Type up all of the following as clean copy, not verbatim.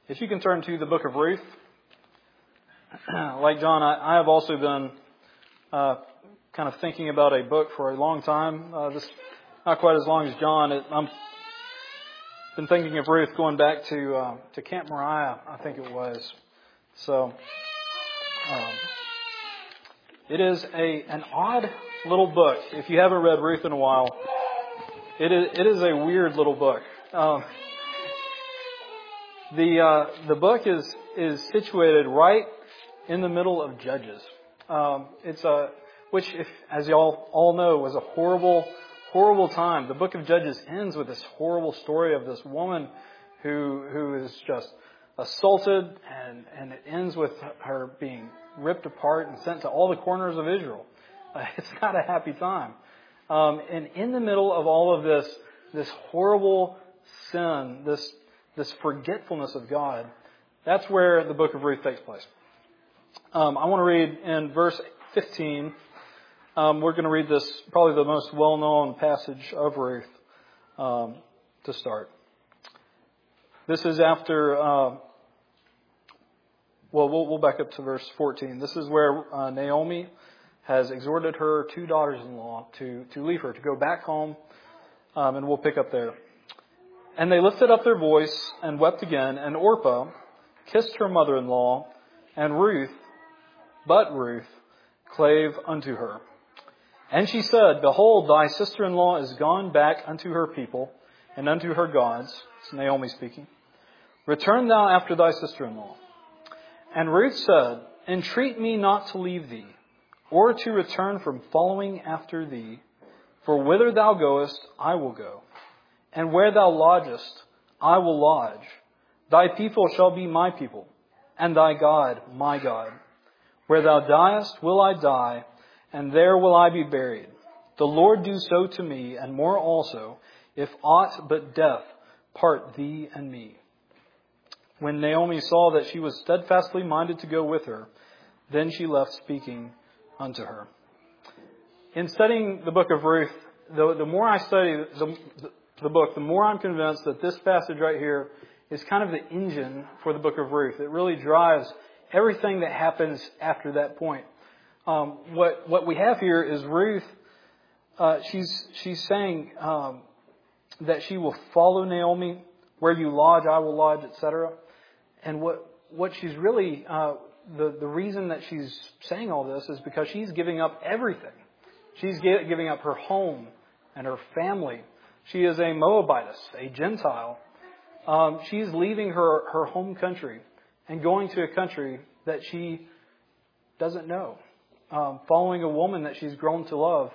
If you can turn to the book of Ruth. Like John, I have also been kind of thinking about a book for a long time. This not quite as long as John. I'm been thinking of Ruth going back to Camp Moriah, I think it was. So it is an odd little book. If you haven't read Ruth in a while, it is a weird little book. The book is situated right in the middle of Judges. Which, as y'all all know, was a horrible time. The book of Judges ends with this horrible story of this woman who is just assaulted, and it ends with her being ripped apart and sent to all the corners of Israel. It's not a happy time. And in the middle of all of this horrible sin, this forgetfulness of God, that's where the book of Ruth takes place. I want to read in verse 15. We're going to read this, probably the most well-known passage of Ruth, to start. This is after, we'll back up to verse 14. This is where Naomi has exhorted her two daughters-in-law to leave her, to go back home, and we'll pick up there. And they lifted up their voice and wept again, and Orpah kissed her mother-in-law, and Ruth clave unto her. And she said, Behold, thy sister-in-law is gone back unto her people and unto her gods. It's Naomi speaking. Return thou after thy sister-in-law. And Ruth said, Entreat me not to leave thee, or to return from following after thee. For whither thou goest, I will go. And where thou lodgest, I will lodge. Thy people shall be my people, and thy God my God. Where thou diest will I die, and there will I be buried. The Lord do so to me, and more also, if aught but death part thee and me. When Naomi saw that she was steadfastly minded to go with her, then she left speaking unto her. In studying the book of Ruth, the more I study the book, the more I'm convinced that this passage right here is kind of the engine for the book of Ruth. It really drives everything that happens after that point. What we have here is Ruth. She's saying that she will follow Naomi. Where you lodge, I will lodge, etc. And what she's really the reason that she's saying all this is because she's giving up everything. She's giving up her home and her family. She is a Moabitess, a Gentile. She's leaving her home country and going to a country that she doesn't know, following a woman that she's grown to love.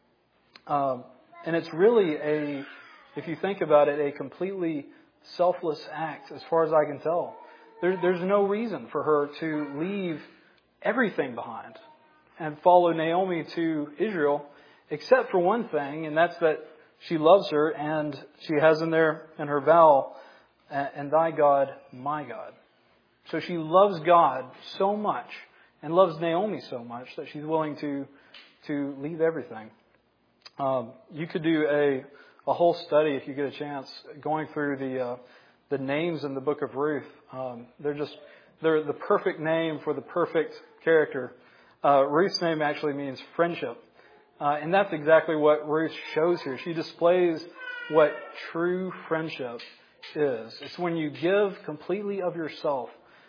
And it's really if you think about it, a completely selfless act as far as I can tell. There's no reason for her to leave everything behind and follow Naomi to Israel, except for one thing, and that's that she loves her, and she has in her vow, and thy God, my God. So she loves God so much and loves Naomi so much that she's willing to leave everything. You could do a whole study if you get a chance going through the names in the book of Ruth. They're the perfect name for the perfect character. Ruth's name actually means friendship. And that's exactly what Ruth shows here. She displays what true friendship is. It's when you give completely of yourself.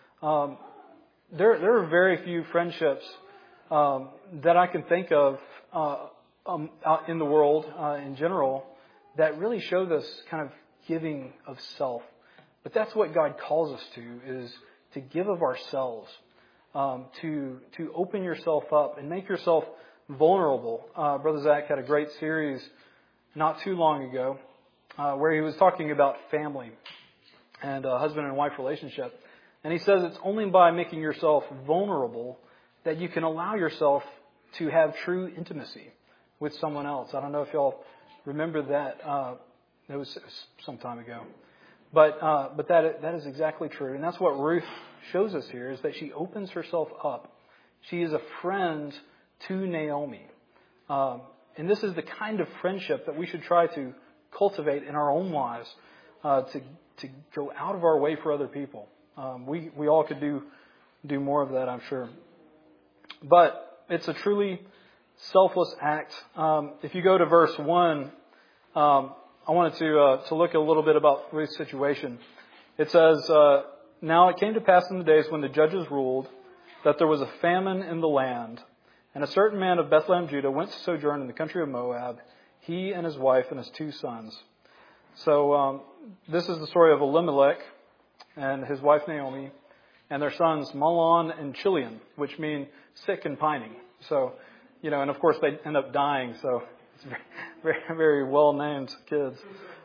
There are very few friendships that I can think of out in the world in general that really show this kind of giving of self. But that's what God calls us to, is to give of ourselves, to open yourself up and make yourself vulnerable. Brother Zach had a great series not too long ago where he was talking about family and a husband and wife relationship. And he says it's only by making yourself vulnerable that you can allow yourself to have true intimacy with someone else. I don't know if y'all remember that. It was some time ago. But that is exactly true. And that's what Ruth shows us here, is that she opens herself up. She is a friend to Naomi. And this is the kind of friendship that we should try to cultivate in our own lives, to go out of our way for other people. We all could do more of that, I'm sure. But it's a truly selfless act. If you go to verse 1, I wanted to look a little bit about Ruth's situation. It says, "Now it came to pass in the days when the judges ruled that there was a famine in the land, and a certain man of Bethlehem, Judah, went to sojourn in the country of Moab, he and his wife and his 2 sons." So this is the story of Elimelech and his wife Naomi and their sons Mahlon and Chilion, which mean sick and pining. So, and of course they end up dying. So it's very, very well named kids.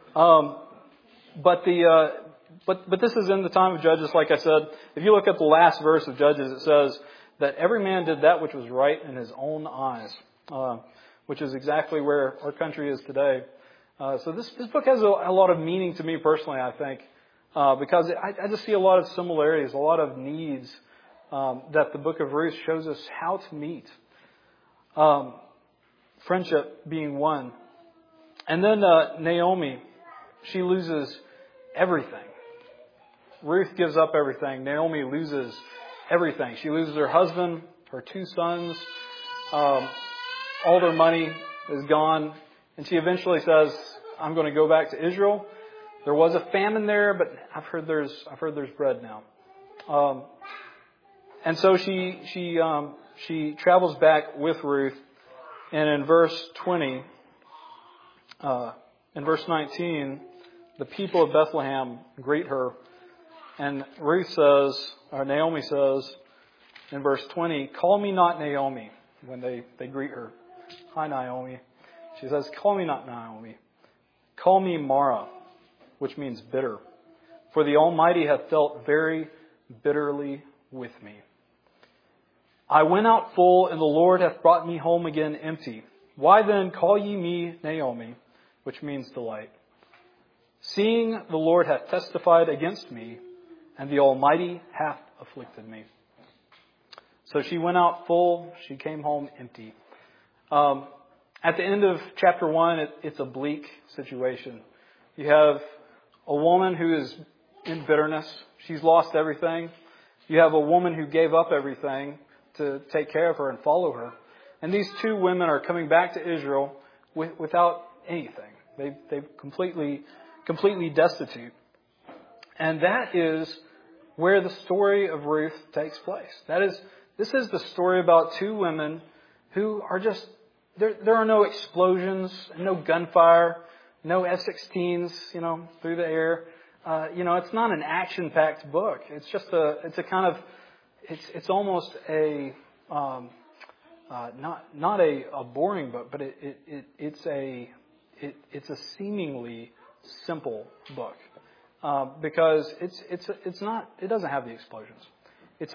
But this is in the time of Judges, like I said. If you look at the last verse of Judges, it says that every man did that which was right in his own eyes, which is exactly where our country is today. So this book has a lot of meaning to me personally, I think, because I just see a lot of similarities, a lot of needs that the book of Ruth shows us how to meet. Friendship being one. And then Naomi, she loses everything. Ruth gives up everything. Naomi loses everything. She loses her husband, her 2 sons. All their money is gone. And she eventually says, "I'm going to go back to Israel. There was a famine there, but I've heard there's bread now." And so she travels back with Ruth. And in verse 20, in verse 19, the people of Bethlehem greet her. And Naomi says in verse 20, "Call me not Naomi," when they greet her. "Hi, Naomi." She says, "Call me not Naomi. Call me Mara," which means bitter. "For the Almighty hath dealt very bitterly with me. I went out full, and the Lord hath brought me home again empty. Why then call ye me Naomi," which means delight, "seeing the Lord hath testified against me, and the Almighty hath afflicted me." So she went out full, she came home empty. At the end of chapter 1, it's a bleak situation. You have a woman who is in bitterness. She's lost everything. You have a woman who gave up everything to take care of her and follow her. And these 2 women are coming back to Israel without anything. They've completely destitute. And that is where the story of Ruth takes place. This is the story about 2 women who are just, there are no explosions, no gunfire, no F-16s, through the air. It's not an action-packed book. It's just it's almost a, not a boring book, but it's a seemingly simple book. Because it doesn't have the explosions. It's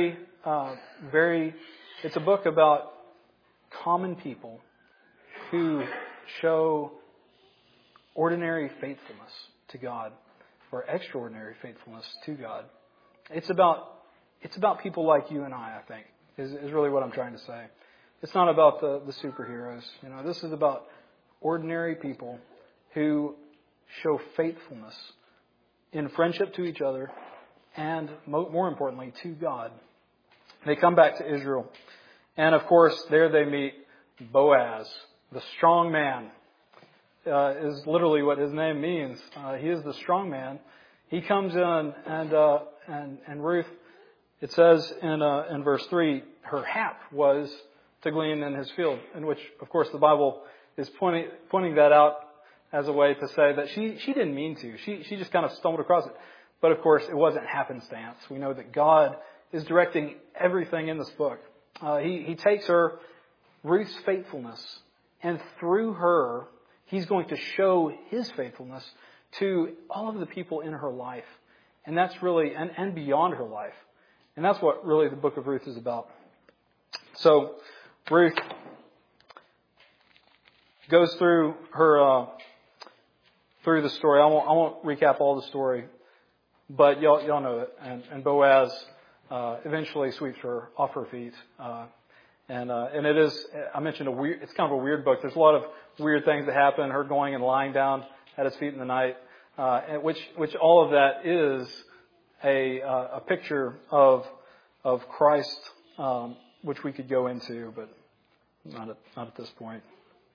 it's a book about common people who show ordinary faithfulness to God, or extraordinary faithfulness to God. It's about people like you and I think, is really what I'm trying to say. It's not about the superheroes. This is about ordinary people who show faithfulness in friendship to each other and, more importantly, to God. They come back to Israel. And, of course, there they meet Boaz, the strong man. Is literally what his name means. He is the strong man. He comes in, and Ruth, it says in verse 3, her hap was to glean in his field, in which, of course, the Bible is pointing that out as a way to say that she didn't mean to. She just kind of stumbled across it. But, of course, it wasn't happenstance. We know that God is directing everything in this book. He takes Ruth's faithfulness, and through her, He's going to show His faithfulness to all of the people in her life. And that's really, and beyond her life. And that's what really the book of Ruth is about. So, Ruth goes through through the story. I won't recap all the story, but y'all know it. And Boaz eventually sweeps her off her feet. And it is, I mentioned it's kind of a weird book. There's a lot of weird things that happen. Her going and lying down at his feet in the night, which all of that is a picture of Christ, which we could go into, but not at this point.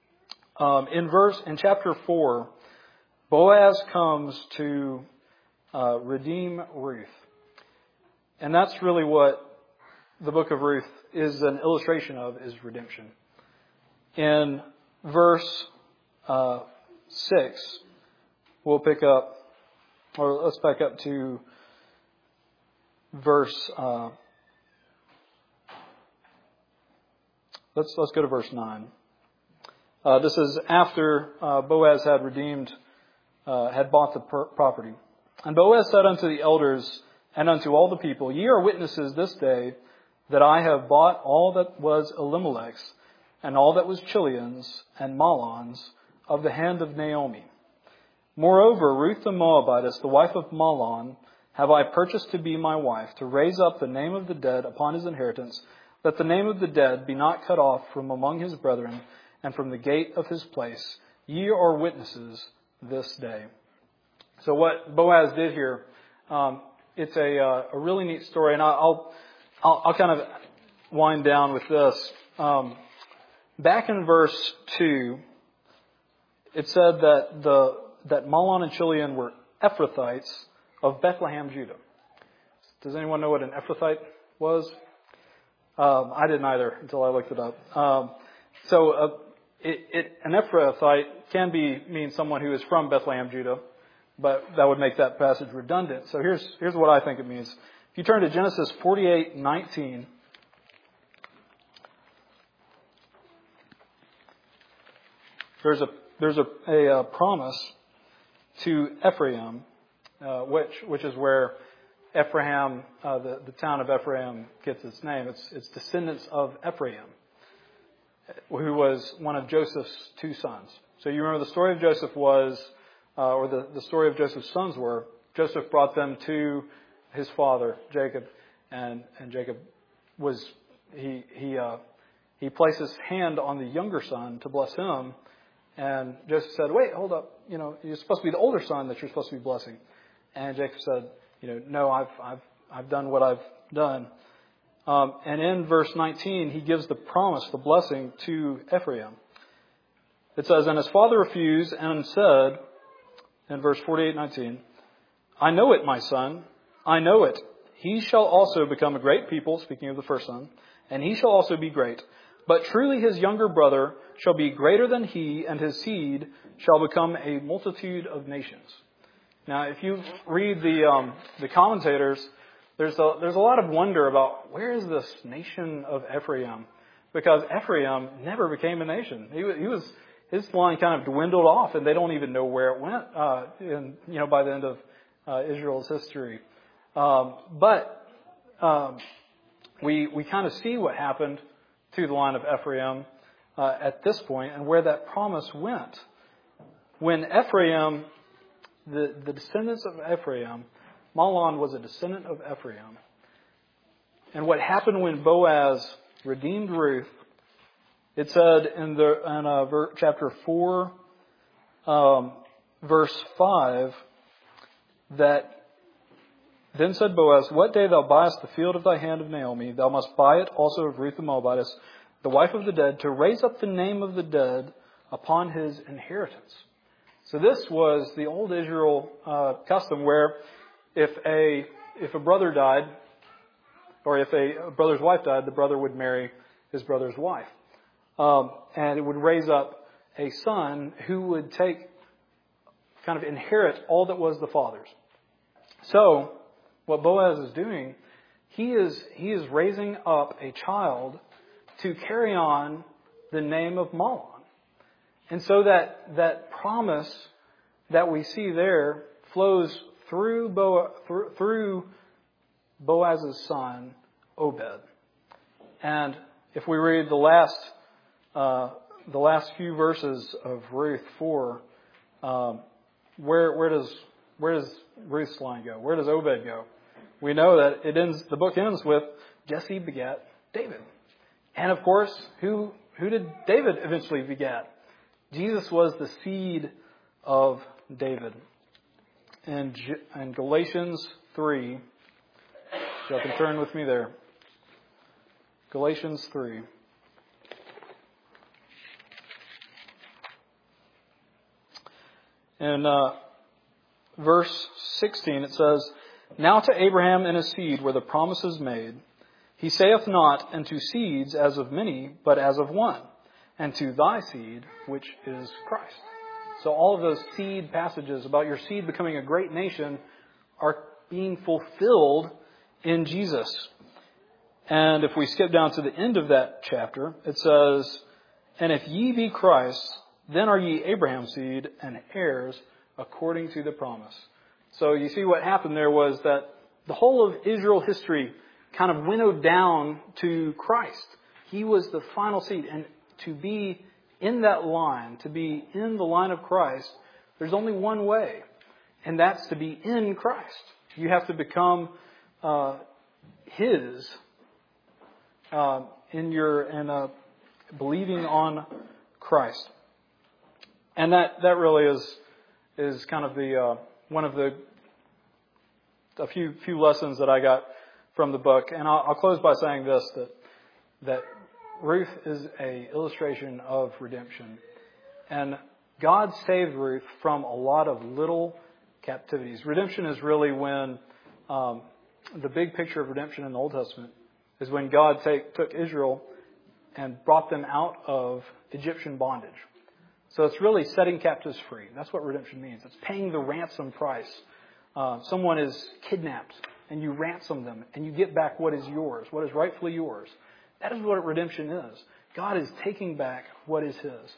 In chapter 4, Boaz comes to redeem Ruth. And that's really what the book of Ruth is an illustration of, is redemption. In verse 6, we'll pick up, or let's back up to verse, let's go to verse 9. This is after Boaz had bought the property. And Boaz said unto the elders and unto all the people, Ye are witnesses this day that I have bought all that was Elimelech's, and all that was Chilion's and Mahlon's, of the hand of Naomi. Moreover, Ruth the Moabitess, the wife of Mahlon, have I purchased to be my wife, to raise up the name of the dead upon his inheritance, that the name of the dead be not cut off from among his brethren, and from the gate of his place. Ye are witnesses this day. So what Boaz did here, it's a really neat story, and I'll kind of wind down with this. Back in verse 2, it said that Mahlon and Chilion were Ephrathites of Bethlehem, Judah. Does anyone know what an Ephrathite was? I didn't either until I looked it up. An Ephrathite can mean someone who is from Bethlehem, Judah, but that would make that passage redundant. So here's what I think it means. If you turn to Genesis 48:19, there's a promise to Ephraim, which is where Ephraim, the town of Ephraim, gets its name. It's descendants of Ephraim, who was one of Joseph's two sons. So you remember the story of Joseph was, or the story of Joseph's sons were, Joseph brought them to his father, Jacob, and Jacob he placed his hand on the younger son to bless him, and Joseph said, wait, hold up, you're supposed to be the older son that you're supposed to be blessing. And Jacob said, no, I've done what I've done. And in verse 19, he gives the promise, the blessing to Ephraim. It says, and his father refused and said, in verse 48:19, I know it, my son, I know it. He shall also become a great people, speaking of the first son, and he shall also be great. But truly his younger brother shall be greater than he, and his seed shall become a multitude of nations. Now, if you read the commentators, there's a lot of wonder about where is this nation of Ephraim, because Ephraim never became a nation. His line kind of dwindled off, and they don't even know where it went. By the end of Israel's history, but we kind of see what happened to the line of Ephraim at this point, and where that promise went. When Ephraim, the descendants of Ephraim, Mahlon was a descendant of Ephraim. And what happened when Boaz redeemed Ruth, it said in chapter 4, verse 5, that then said Boaz, what day thou buyest the field of thy hand of Naomi, thou must buy it also of Ruth the Moabitess, the wife of the dead, to raise up the name of the dead upon his inheritance. So this was the old Israel custom, where if a brother died, or if a brother's wife died, the brother would marry his brother's wife. And it would raise up a son who would kind of inherit all that was the father's. So what Boaz is doing, he is raising up a child to carry on the name of Mahlon. And so that promise that we see there flows through Boaz's son, Obed. And if we read the last few verses of Ruth 4, where does Ruth's line go? Where does Obed go? We know that the book ends with Jesse begat David. And of course, who did David eventually begat? Jesus was the seed of David. In Galatians 3, Y'all can turn with me there. Galatians 3. In verse 16 it says, Now to Abraham and his seed were the promises made. He saith not unto seeds as of many, but as of one, and to thy seed, which is Christ. So all of those seed passages about your seed becoming a great nation are being fulfilled in Jesus. And if we skip down to the end of that chapter, it says, And if ye be Christ, then are ye Abraham's seed and heirs according to the promise. So you see what happened there was that the whole of Israel history kind of winnowed down to Christ. He was the final seed. And to be in that line, to be in the line of Christ, there's only one way. And that's to be in Christ. You have to become His believing on Christ. And that really is kind of the one of the a few lessons that I got from the book. And I'll close by saying this, that Ruth is a illustration of redemption. And God saved Ruth from a lot of little captivities. Redemption is really when the big picture of redemption in the Old Testament is when God took Israel and brought them out of Egyptian bondage. So it's really setting captives free. That's what redemption means. It's paying the ransom price. Someone is kidnapped and you ransom them and you get back what is yours, what is rightfully yours. That is what redemption is. God is taking back what is His.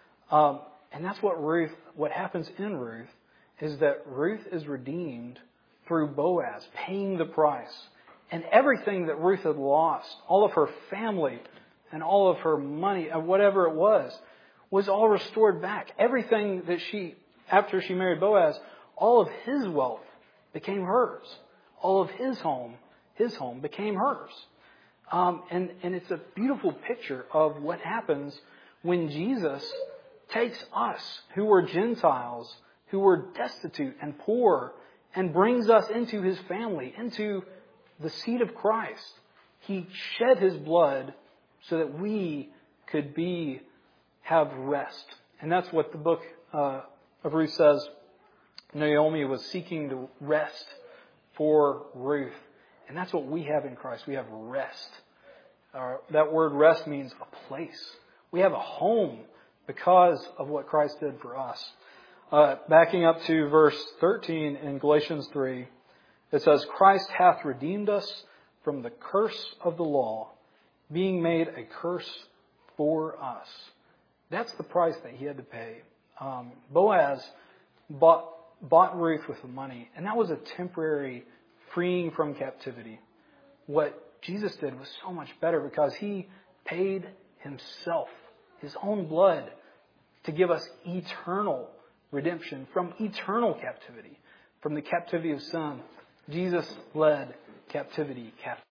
And that's what happens in Ruth is that Ruth is redeemed through Boaz paying the price. And everything that Ruth had lost, all of her family and all of her money, whatever it was all restored back. Everything that after she married Boaz, all of his wealth became hers. All of his home became hers. And it's a beautiful picture of what happens when Jesus takes us, who were Gentiles, who were destitute and poor, and brings us into His family, into the seed of Christ. He shed His blood so that we could have rest. And that's what the book of Ruth says. Naomi was seeking the rest for Ruth. And that's what we have in Christ. We have rest. That word rest means a place. We have a home because of what Christ did for us. Backing up to verse 13 in Galatians 3, it says, Christ hath redeemed us from the curse of the law, being made a curse for us. That's the price that He had to pay. Boaz bought Ruth with the money, and that was a temporary freeing from captivity. What Jesus did was so much better because He paid Himself, His own blood, to give us eternal redemption from eternal captivity, from the captivity of sin. Jesus led captivity captive.